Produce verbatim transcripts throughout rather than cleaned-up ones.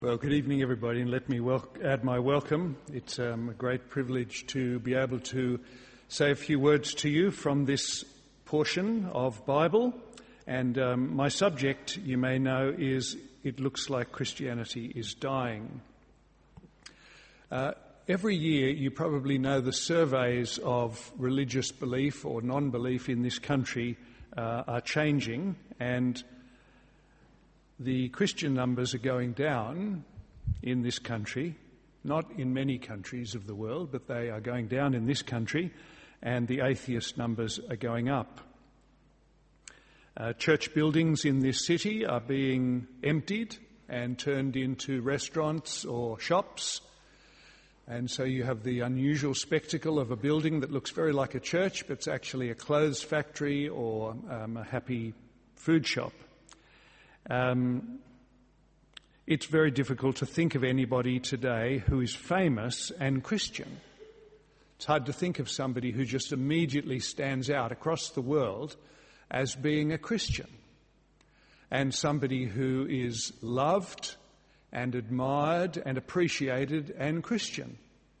Well, good evening, everybody, and let me wel- add my welcome. It's um, a great privilege to be able to say a few words to you from this portion of Bible. And um, my subject, you may know, is It Looks Like Christianity is Dying. Uh, every year, you probably know the surveys of religious belief or non-belief in this country uh, are changing, and the Christian numbers are going down in this country, not in many countries of the world, but they are going down in this country, and the atheist numbers are going up. Uh, church buildings in this city are being emptied and turned into restaurants or shops, and so you have the unusual spectacle of a building that looks very like a church, but it's actually a clothes factory or um, a happy food shop. Um, it's very difficult to think of anybody today who is famous and Christian. It's hard to think of somebody who just immediately stands out across the world as being a Christian, and somebody who is loved and admired and appreciated and Christian.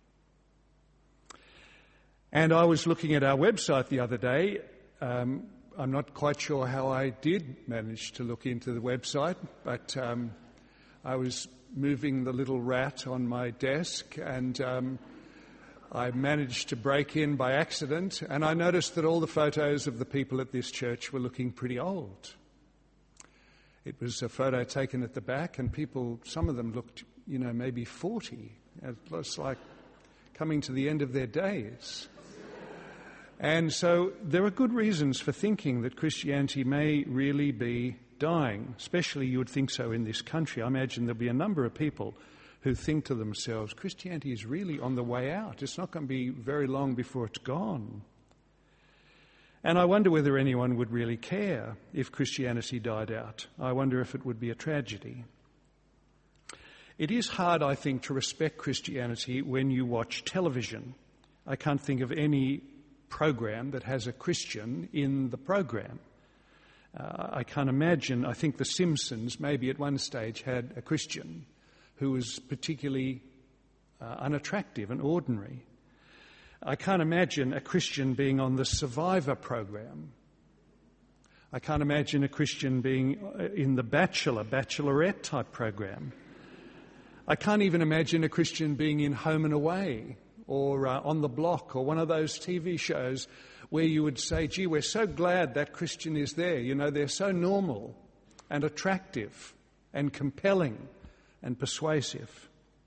And I was looking at our website the other day. Um, I'm not quite sure how I did manage to look into the website, but um, I was moving the little rat on my desk, and um, I managed to break in by accident, and I noticed that all the photos of the people at this church were looking pretty old. It was a photo taken at the back, and people, some of them looked, you know, maybe forty. It was like coming to the end of their days. And so there are good reasons for thinking that Christianity may really be dying, especially you would think so in this country. I imagine there'll be a number of people who think to themselves, Christianity is really on the way out. It's not going to be very long before it's gone. And I wonder whether anyone would really care if Christianity died out. I wonder if it would be a tragedy. It is hard, I think, to respect Christianity when you watch television. I can't think of any program that has a Christian in the program. Uh, I can't imagine, I think The Simpsons maybe at one stage had a Christian who was particularly uh, unattractive and ordinary. I can't imagine a Christian being on the Survivor program. I can't imagine a Christian being in the Bachelor, Bachelorette type program. I can't even imagine a Christian being in Home and Away or uh, On the Block, or one of those T V shows where you would say, gee, we're so glad that Christian is there. You know, they're so normal and attractive and compelling and persuasive.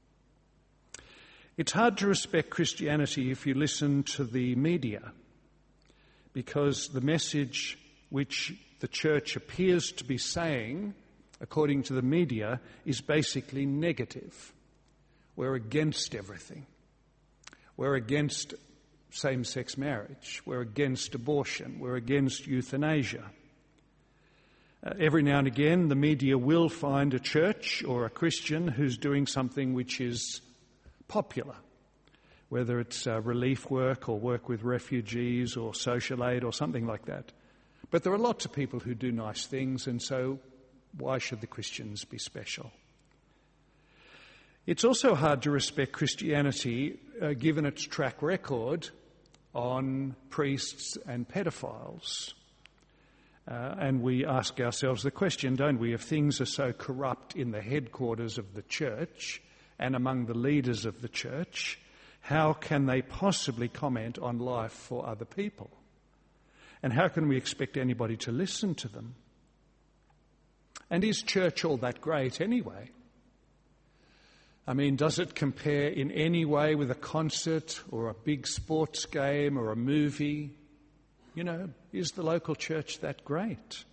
It's hard to respect Christianity if you listen to the media, because the message which the church appears to be saying, according to the media, is basically negative. We're against everything. We're against same-sex marriage. We're against abortion. We're against euthanasia. Uh, every now and again, the media will find a church or a Christian who's doing something which is popular, whether it's uh, relief work or work with refugees or social aid or something like that. But there are lots of people who do nice things, and so why should the Christians be special? It's also hard to respect Christianity uh, given its track record on priests and pedophiles. Uh, and we ask ourselves the question, don't we, if things are so corrupt in the headquarters of the church and among the leaders of the church, how can they possibly comment on life for other people? And how can we expect anybody to listen to them? And is church all that great anyway? I mean, does it compare in any way with a concert or a big sports game or a movie? You know, is the local church that great?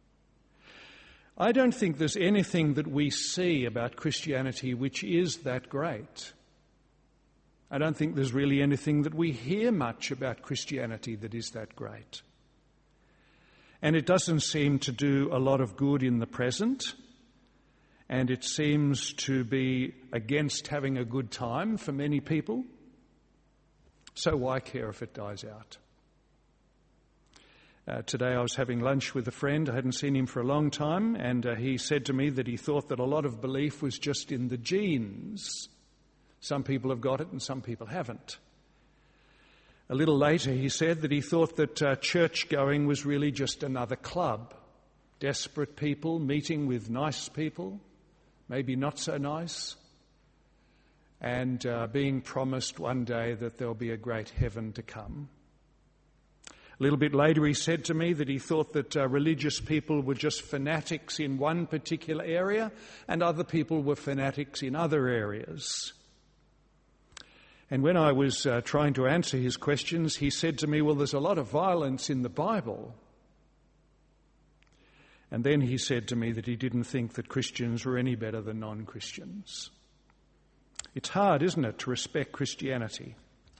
I don't think there's anything that we see about Christianity which is that great. I don't think there's really anything that we hear much about Christianity that is that great. And it doesn't seem to do a lot of good in the present. And it seems to be against having a good time for many people. So why care if it dies out? Uh, today I was having lunch with a friend. I hadn't seen him for a long time, and uh, he said to me that he thought that a lot of belief was just in the genes. Some people have got it and some people haven't. A little later he said that he thought that uh, church-going was really just another club. Desperate people meeting with nice people, maybe not so nice, and uh, being promised one day that there'll be a great heaven to come. A little bit later he said to me that he thought that uh, religious people were just fanatics in one particular area and other people were fanatics in other areas. And when I was uh, trying to answer his questions, he said to me, well, there's a lot of violence in the Bible. And then he said to me that he didn't think that Christians were any better than non-Christians. It's hard, isn't it, to respect Christianity?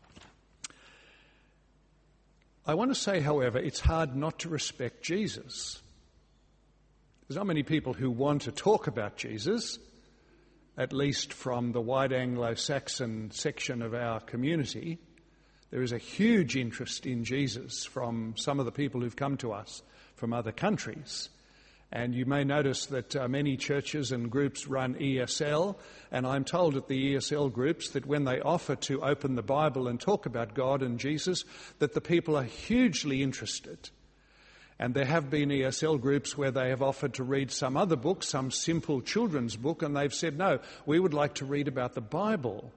I want to say, however, it's hard not to respect Jesus. There's not many people who want to talk about Jesus, at least from the white Anglo-Saxon section of our community. There is a huge interest in Jesus from some of the people who've come to us from other countries. And you may notice that uh, many churches and groups run E S L, and I'm told at the E S L groups that when they offer to open the Bible and talk about God and Jesus, that the people are hugely interested. And there have been E S L groups where they have offered to read some other book, some simple children's book, and they've said, no, we would like to read about the Bible.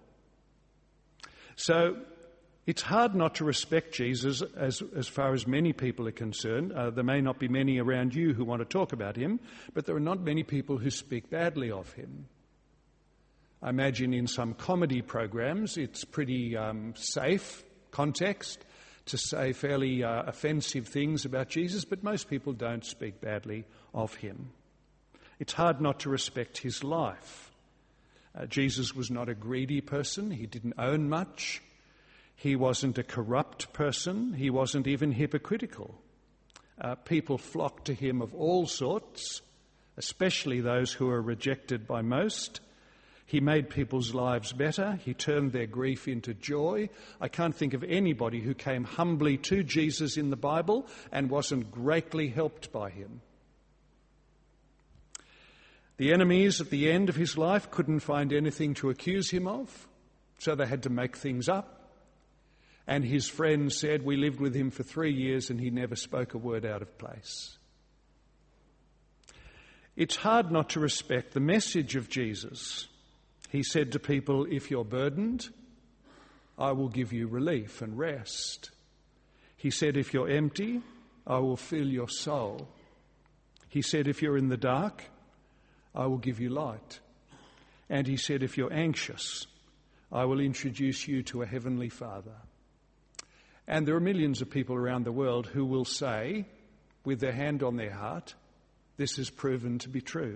So it's hard not to respect Jesus as, as far as many people are concerned. Uh, there may not be many around you who want to talk about him, but there are not many people who speak badly of him. I imagine in some comedy programs it's pretty um, safe context to say fairly uh, offensive things about Jesus, but most people don't speak badly of him. It's hard not to respect his life. Uh, Jesus was not a greedy person. He didn't own much. He wasn't a corrupt person. He wasn't even hypocritical. Uh, people flocked to him of all sorts, especially those who are rejected by most. He made people's lives better. He turned their grief into joy. I can't think of anybody who came humbly to Jesus in the Bible and wasn't greatly helped by him. The enemies at the end of his life couldn't find anything to accuse him of, so they had to make things up. And his friends said, we lived with him for three years and he never spoke a word out of place. It's hard not to respect the message of Jesus. He said to people, if you're burdened, I will give you relief and rest. He said, if you're empty, I will fill your soul. He said, if you're in the dark, I will give you light. And he said, if you're anxious, I will introduce you to a heavenly Father. And there are millions of people around the world who will say, with their hand on their heart, this is proven to be true.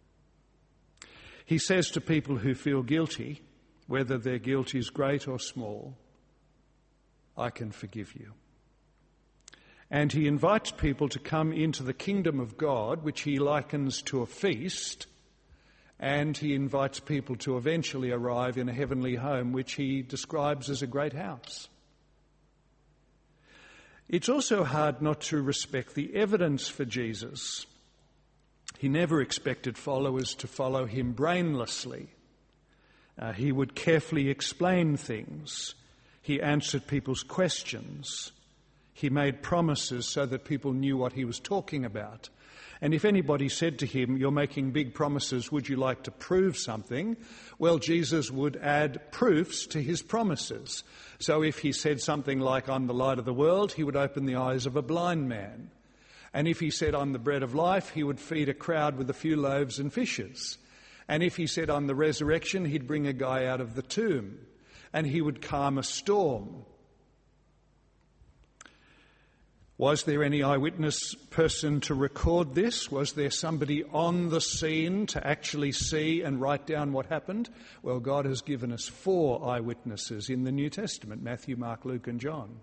He says to people who feel guilty, whether their guilt is great or small, I can forgive you. And he invites people to come into the kingdom of God, which he likens to a feast, and he invites people to eventually arrive in a heavenly home, which he describes as a great house. It's also hard not to respect the evidence for Jesus. He never expected followers to follow him brainlessly. Uh, he would carefully explain things. He answered people's questions. He made promises so that people knew what he was talking about. And if anybody said to him, you're making big promises, would you like to prove something? Well, Jesus would add proofs to his promises. So if he said something like, I'm the light of the world, he would open the eyes of a blind man. And if he said, I'm the bread of life, he would feed a crowd with a few loaves and fishes. And if he said, I'm the resurrection, he'd bring a guy out of the tomb. And he would calm a storm. Was there any eyewitness person to record this? Was there somebody on the scene to actually see and write down what happened? Well, God has given us four eyewitnesses in the New Testament, Matthew, Mark, Luke and John.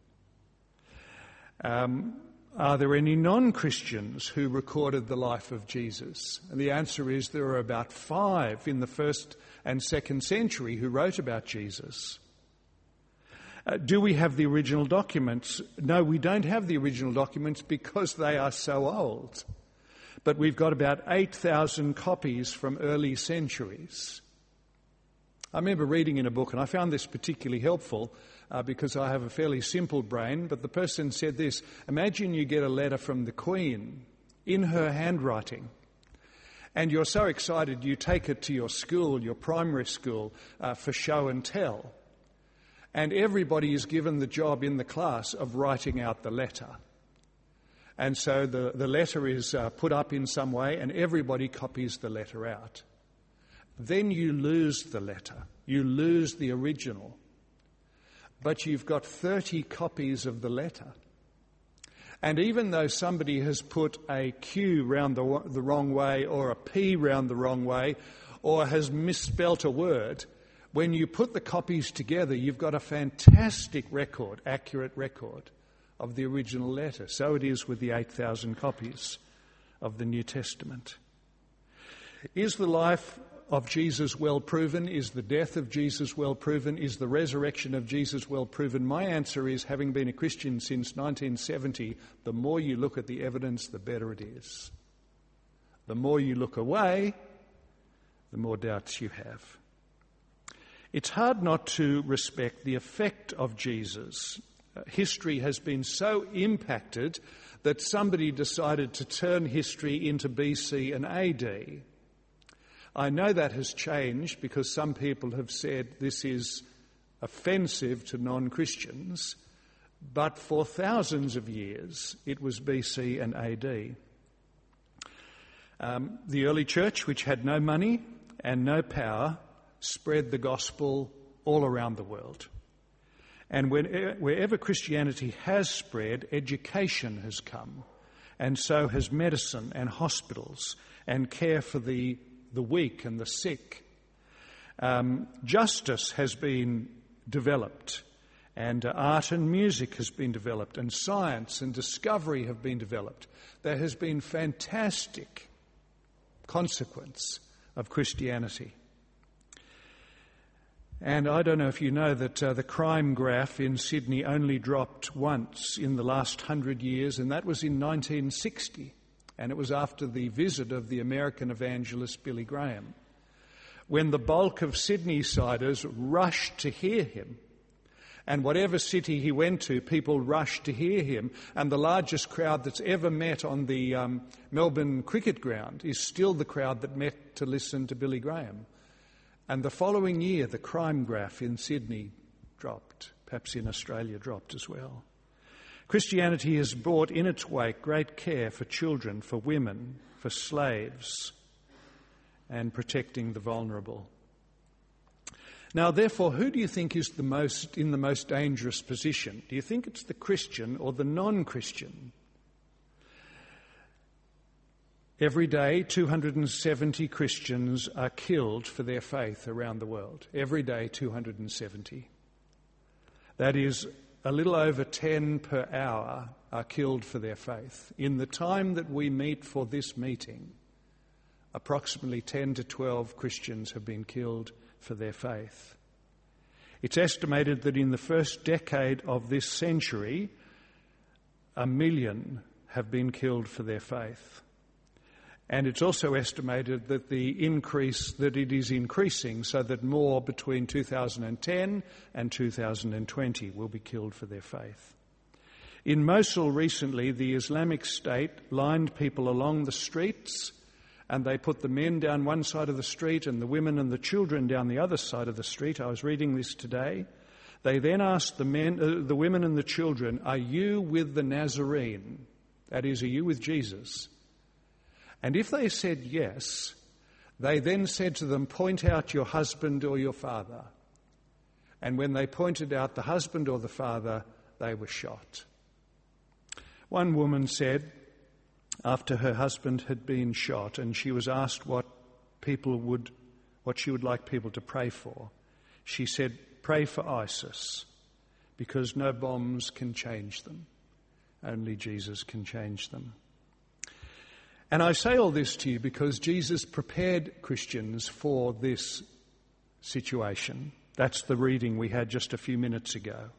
Um, are there any non-Christians who recorded the life of Jesus? And the answer is there are about five in the first and second century who wrote about Jesus. Uh, do we have the original documents? No, we don't have the original documents because they are so old. But we've got about eight thousand copies from early centuries. I remember reading in a book, and I found this particularly helpful uh, because I have a fairly simple brain, but the person said this: imagine you get a letter from the Queen in her handwriting, and you're so excited you take it to your school, your primary school, uh, for show and tell. And everybody is given the job in the class of writing out the letter. And so the, the letter is uh, put up in some way, and everybody copies the letter out. Then you lose the letter. You lose the original. But you've got thirty copies of the letter. And even though somebody has put a Q round the, the wrong way or a P round the wrong way or has misspelt a word, when you put the copies together, you've got a fantastic record, accurate record of the original letter. So it is with the eight thousand copies of the New Testament. Is the life of Jesus well proven? Is the death of Jesus well proven? Is the resurrection of Jesus well proven? My answer is, having been a Christian since nineteen seventy, the more you look at the evidence, the better it is. The more you look away, the more doubts you have. It's hard not to respect the effect of Jesus. History has been so impacted that somebody decided to turn history into B C and A D. I know that has changed because some people have said this is offensive to non-Christians, but for thousands of years it was B C and A D. Um, the early church, which had no money and no power, spread the gospel all around the world. And when, wherever Christianity has spread, education has come, and so has medicine and hospitals and care for the, the weak and the sick. Um, justice has been developed, and uh, art and music has been developed, and science and discovery have been developed. There has been fantastic consequence of Christianity. And I don't know if you know that uh, the crime graph in Sydney only dropped once in the last hundred years, and that was in nineteen sixty. And it was after the visit of the American evangelist Billy Graham, when the bulk of Sydney-siders rushed to hear him. And whatever city he went to, people rushed to hear him. And the largest crowd that's ever met on the um, Melbourne cricket ground is still the crowd that met to listen to Billy Graham. And the following year, the crime graph in Sydney dropped. Perhaps in Australia dropped as well. Christianity has brought in its wake great care for children, for women, for slaves, and protecting the vulnerable. Now, therefore, who do you think is the most in the most dangerous position? Do you think it's the Christian or the non-Christian? Every day, two hundred seventy Christians are killed for their faith around the world. Every day, two hundred seventy. That is, a little over ten per hour are killed for their faith. In the time that we meet for this meeting, approximately ten to twelve Christians have been killed for their faith. It's estimated that in the first decade of this century, a million have been killed for their faith. And it's also estimated that the increase, that it is increasing, so that more between two thousand ten and two thousand twenty will be killed for their faith. In Mosul recently, the Islamic State lined people along the streets, and they put the men down one side of the street and the women and the children down the other side of the street. I was reading this today. They then asked the men, uh, the women and the children, "Are you with the Nazarene?" That is, are you with Jesus? And if they said yes, they then said to them, "Point out your husband or your father." And when they pointed out the husband or the father, they were shot. One woman said, after her husband had been shot, and she was asked what people would, what she would like people to pray for, she said, "Pray for ISIS, because no bombs can change them. Only Jesus can change them." And I say all this to you because Jesus prepared Christians for this situation. That's the reading we had just a few minutes ago.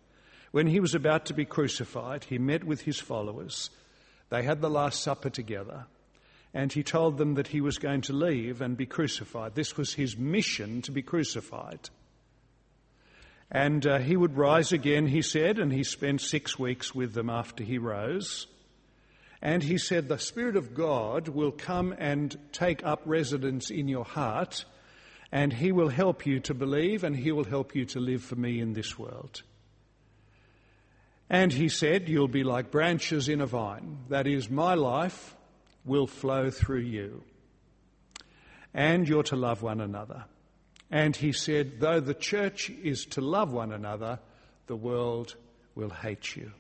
When he was about to be crucified, he met with his followers. They had the Last Supper together, and he told them that he was going to leave and be crucified. This was his mission, to be crucified. And uh, he would rise again, he said, and he spent six weeks with them after he rose. And he said, the Spirit of God will come and take up residence in your heart, and he will help you to believe, and he will help you to live for me in this world. And he said, you'll be like branches in a vine. That is, my life will flow through you. And you're to love one another. And he said, though the church is to love one another, the world will hate you.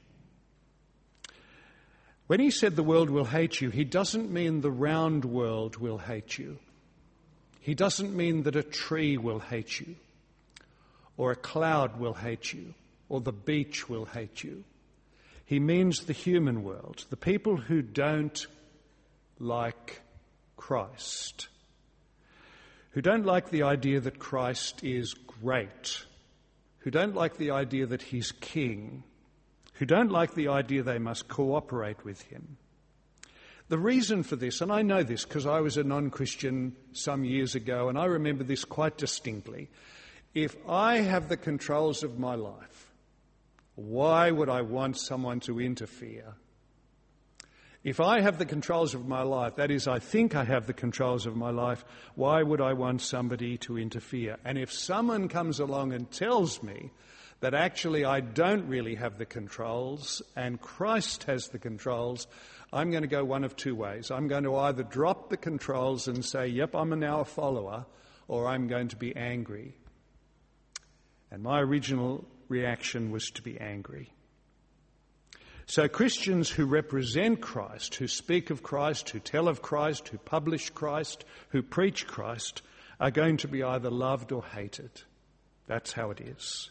When he said the world will hate you, he doesn't mean the round world will hate you. He doesn't mean that a tree will hate you, or a cloud will hate you, or the beach will hate you. He means the human world, the people who don't like Christ, who don't like the idea that Christ is great, who don't like the idea that he's king, who don't like the idea they must cooperate with him. The reason for this, and I know this because I was a non-Christian some years ago, and I remember this quite distinctly. If I have the controls of my life, why would I want someone to interfere? If I have the controls of my life, that is, I think I have the controls of my life, why would I want somebody to interfere? And if someone comes along and tells me that actually I don't really have the controls and Christ has the controls, I'm going to go one of two ways. I'm going to either drop the controls and say, yep, I'm now a follower, or I'm going to be angry. And my original reaction was to be angry. So Christians who represent Christ, who speak of Christ, who tell of Christ, who publish Christ, who preach Christ, are going to be either loved or hated. That's how it is.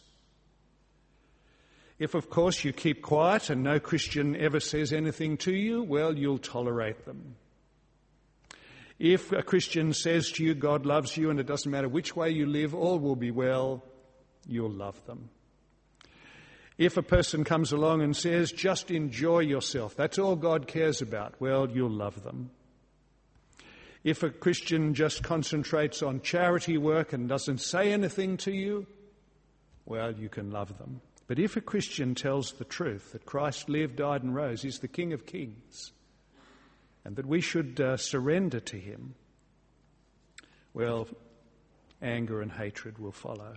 If, of course, you keep quiet and no Christian ever says anything to you, well, you'll tolerate them. If a Christian says to you, God loves you and it doesn't matter which way you live, all will be well, you'll love them. If a person comes along and says, just enjoy yourself, that's all God cares about, well, you'll love them. If a Christian just concentrates on charity work and doesn't say anything to you, well, you can love them. But if a Christian tells the truth, that Christ lived, died and rose, he's the King of Kings, and that we should uh, surrender to him, well, anger and hatred will follow.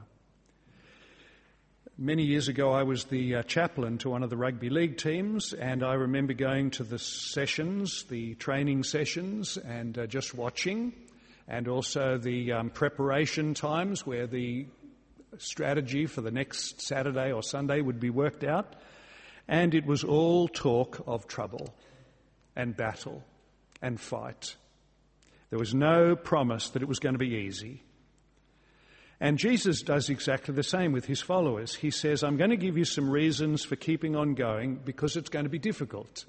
Many years ago, I was the uh, chaplain to one of the rugby league teams, and I remember going to the sessions, the training sessions, and uh, just watching, and also the um, preparation times where the strategy for the next Saturday or Sunday would be worked out. And it was all talk of trouble and battle and fight. There was no promise that it was going to be easy. And Jesus does exactly the same with his followers. He says, I'm going to give you some reasons for keeping on going because it's going to be difficult.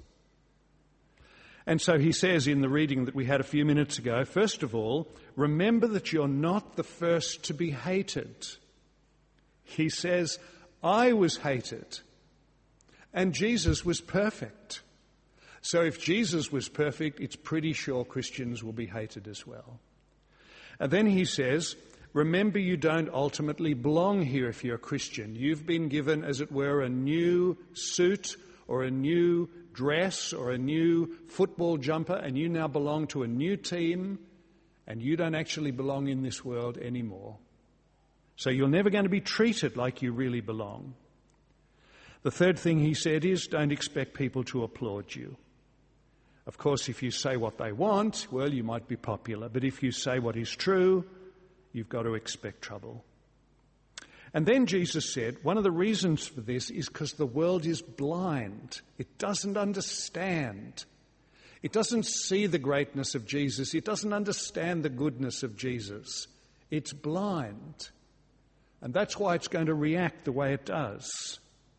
And so he says in the reading that we had a few minutes ago, first of all, remember that you're not the first to be hated. He says, I was hated, and Jesus was perfect. So if Jesus was perfect, it's pretty sure Christians will be hated as well. And then he says, remember you don't ultimately belong here if you're a Christian. You've been given, as it were, a new suit or a new dress or a new football jumper, and you now belong to a new team, and you don't actually belong in this world anymore. So you're never going to be treated like you really belong. The third thing he said is, don't expect people to applaud you. Of course, if you say what they want, well, you might be popular. But if you say what is true, you've got to expect trouble. And then Jesus said, one of the reasons for this is because the world is blind. It doesn't understand. It doesn't see the greatness of Jesus. It doesn't understand the goodness of Jesus. It's blind. And that's why it's going to react the way it does.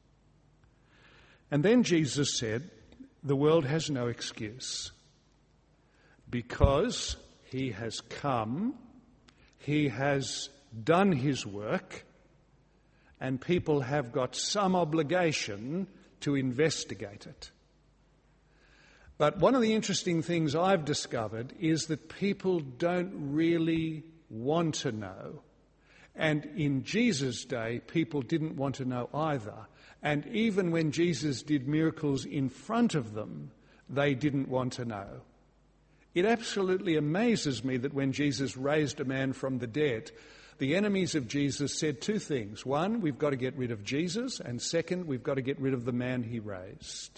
And then Jesus said, the world has no excuse because he has come, he has done his work, and people have got some obligation to investigate it. But one of the interesting things I've discovered is that people don't really want to know. And in Jesus' day, people didn't want to know either. And even when Jesus did miracles in front of them, they didn't want to know. It absolutely amazes me that when Jesus raised a man from the dead, the enemies of Jesus said two things. One, we've got to get rid of Jesus. And second, we've got to get rid of the man he raised.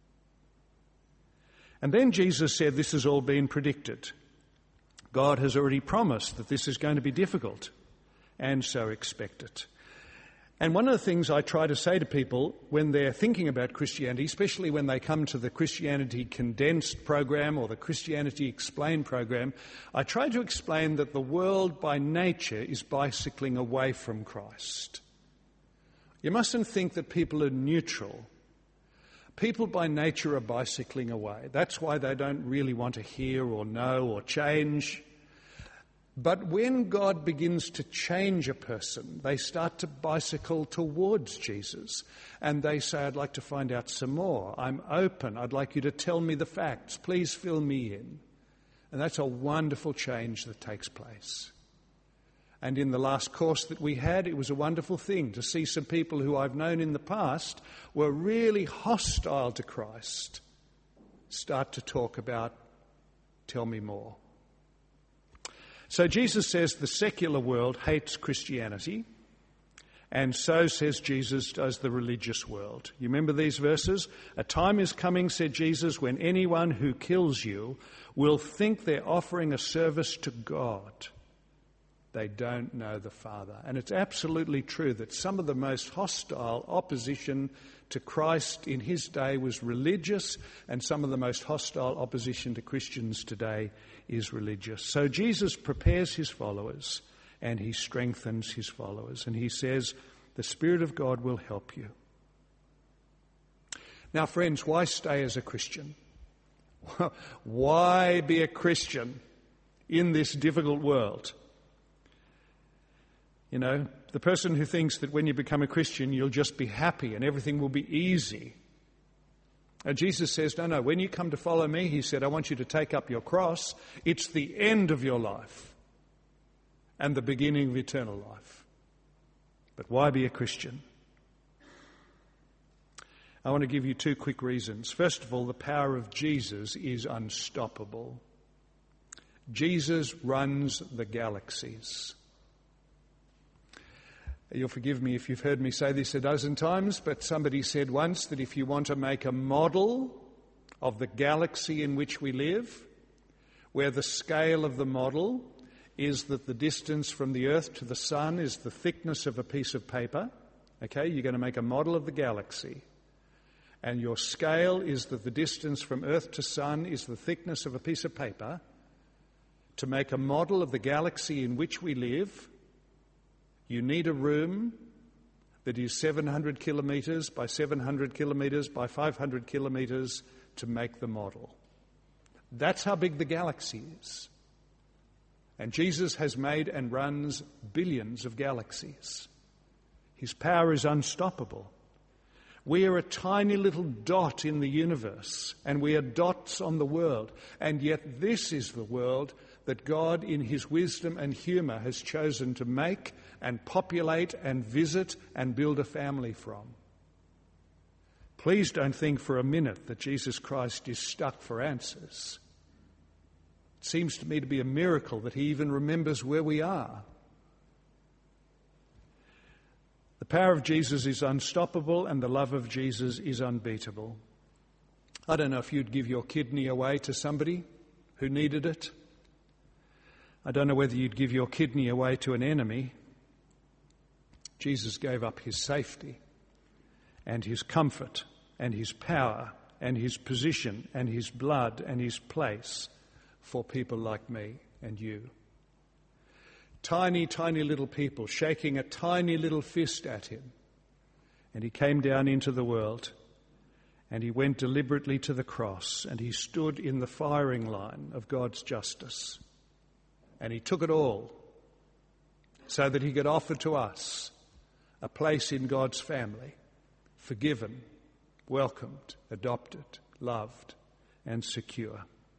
And then Jesus said, this has all been predicted. God has already promised that this is going to be difficult, and so expect it. And one of the things I try to say to people when they're thinking about Christianity, especially when they come to the Christianity Condensed program or the Christianity Explained program, I try to explain that the world by nature is bicycling away from Christ. You mustn't think that people are neutral. People by nature are bicycling away. That's why they don't really want to hear or know or change. But when God begins to change a person, they start to bicycle towards Jesus. And they say, I'd like to find out some more. I'm open. I'd like you to tell me the facts. Please fill me in. And that's a wonderful change that takes place. And in the last course that we had, it was a wonderful thing to see some people who I've known in the past were really hostile to Christ start to talk about, tell me more. So Jesus says the secular world hates Christianity, and so, says Jesus, does the religious world. You remember these verses? A time is coming, said Jesus, when anyone who kills you will think they're offering a service to God. They don't know the Father. And it's absolutely true that some of the most hostile opposition to Christ in his day was religious, and some of the most hostile opposition to Christians today is religious. So Jesus prepares his followers and he strengthens his followers. And he says, the Spirit of God will help you. Now, friends, why stay as a Christian? Why be a Christian in this difficult world? You know, the person who thinks that when you become a Christian, you'll just be happy and everything will be easy. And Jesus says, no, no, when you come to follow me, he said, I want you to take up your cross. It's the end of your life and the beginning of eternal life. But why be a Christian? I want to give you two quick reasons. First of all, the power of Jesus is unstoppable. Jesus runs the galaxies. You'll forgive me if you've heard me say this a dozen times, but somebody said once that if you want to make a model of the galaxy in which we live, where the scale of the model is that the distance from the Earth to the Sun is the thickness of a piece of paper, okay, you're going to make a model of the galaxy. And your scale is that the distance from Earth to Sun is the thickness of a piece of paper. To make a model of the galaxy in which we live, you need a room that is seven hundred kilometres by seven hundred kilometres by five hundred kilometres to make the model. That's how big the galaxy is. And Jesus has made and runs billions of galaxies. His power is unstoppable. We are a tiny little dot in the universe, and we are dots on the world. And yet this is the world that God, in his wisdom and humour, has chosen to make and populate and visit and build a family from. Please don't think for a minute that Jesus Christ is stuck for answers. It seems to me to be a miracle that he even remembers where we are. The power of Jesus is unstoppable and the love of Jesus is unbeatable. I don't know if you'd give your kidney away to somebody who needed it. I don't know whether you'd give your kidney away to an enemy. Jesus gave up his safety and his comfort and his power and his position and his blood and his place for people like me and you. Tiny, tiny little people shaking a tiny little fist at him. And he came down into the world and he went deliberately to the cross and he stood in the firing line of God's justice. And he took it all so that he could offer to us a place in God's family, forgiven, welcomed, adopted, loved, and secure.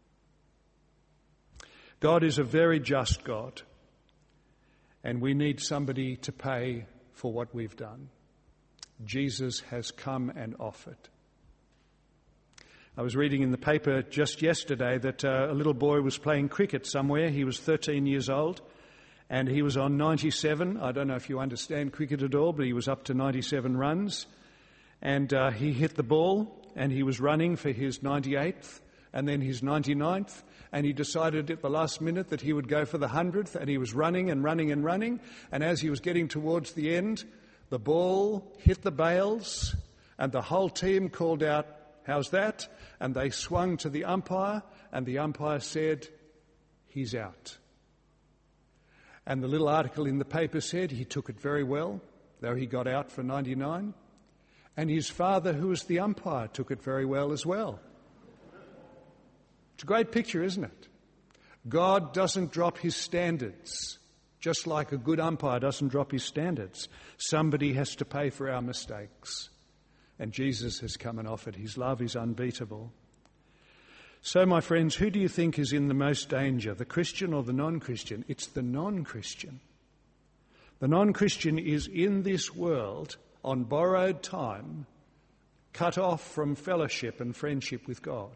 God is a very just God, and we need somebody to pay for what we've done. Jesus has come and offered. I was reading in the paper just yesterday that uh, a little boy was playing cricket somewhere. He was thirteen years old, and he was on ninety-seven. I don't know if you understand cricket at all, but he was up to ninety-seven runs. And uh, he hit the ball, and he was running for his ninety-eighth, and then his ninety-ninth, and he decided at the last minute that he would go for the hundredth, and he was running and running and running, and as he was getting towards the end, the ball hit the bails, and the whole team called out, "How's that?" And they swung to the umpire, and the umpire said, "He's out." And the little article in the paper said he took it very well, though he got out for ninety-nine. And his father, who was the umpire, took it very well as well. It's a great picture, isn't it? God doesn't drop his standards, just like a good umpire doesn't drop his standards. Somebody has to pay for our mistakes. And Jesus has come and offered. His love is unbeatable. So, my friends, who do you think is in the most danger, the Christian or the non-Christian? It's the non-Christian. The non-Christian is in this world on borrowed time, cut off from fellowship and friendship with God.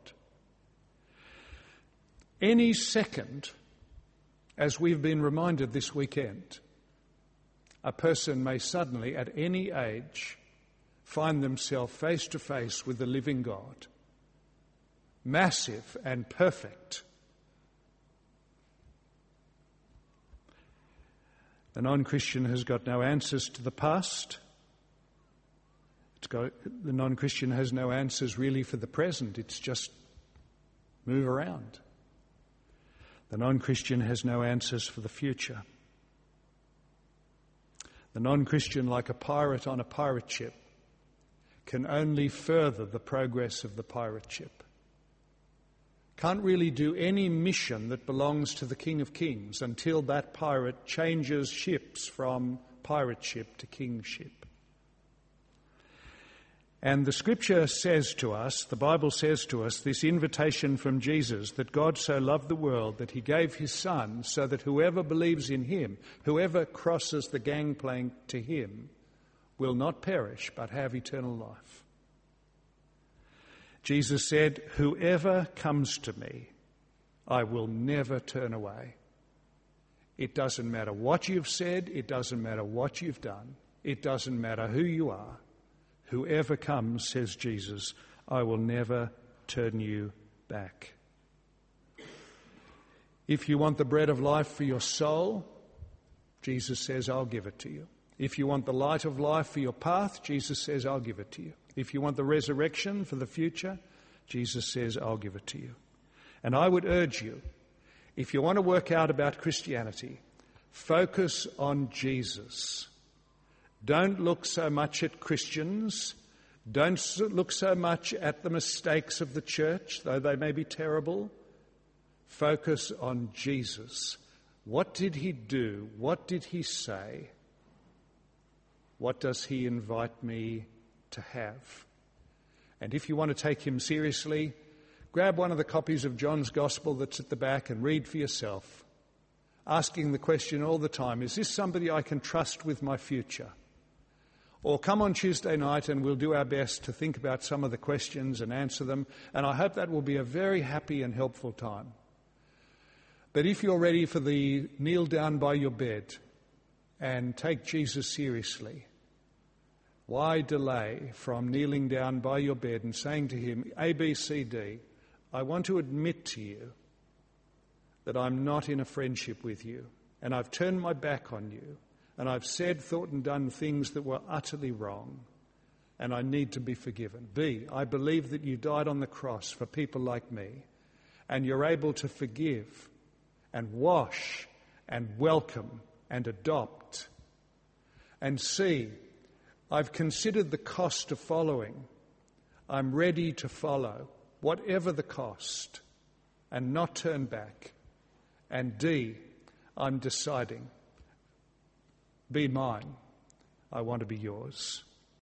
Any second, as we've been reminded this weekend, a person may suddenly, at any age, find themselves face to face with the living God, massive and perfect. The non-Christian has got no answers to the past. It's got, the non-Christian has no answers really for the present. It's just move around. The non-Christian has no answers for the future. The non-Christian, like a pirate on a pirate ship, can only further the progress of the pirate ship. Can't really do any mission that belongs to the King of Kings until that pirate changes ships from pirate ship to kingship. And the Scripture says to us, the Bible says to us, this invitation from Jesus, that God so loved the world that he gave his Son so that whoever believes in him, whoever crosses the gangplank to him, will not perish but have eternal life. Jesus said, "Whoever comes to me, I will never turn away." It doesn't matter what you've said, it doesn't matter what you've done, it doesn't matter who you are. Whoever comes, says Jesus, I will never turn you back. If you want the bread of life for your soul, Jesus says, I'll give it to you. If you want the light of life for your path, Jesus says, I'll give it to you. If you want the resurrection for the future, Jesus says, I'll give it to you. And I would urge you, if you want to work out about Christianity, focus on Jesus. Don't look so much at Christians. Don't look so much at the mistakes of the church, though they may be terrible. Focus on Jesus. What did he do? What did he say? What does he invite me to have? And if you want to take him seriously, grab one of the copies of John's Gospel that's at the back and read for yourself, asking the question all the time, is this somebody I can trust with my future? Or come on Tuesday night and we'll do our best to think about some of the questions and answer them, and I hope that will be a very happy and helpful time. But if you're ready for the kneel down by your bed and take Jesus seriously, why delay from kneeling down by your bed and saying to him, A, B, C, D, I want to admit to you that I'm not in a friendship with you, and I've turned my back on you, and I've said, thought and done things that were utterly wrong, and I need to be forgiven. B, I believe that you died on the cross for people like me, and you're able to forgive and wash and welcome and adopt. And C, I've considered the cost of following. I'm ready to follow, whatever the cost, and not turn back. And D, I'm deciding, be mine. I want to be yours.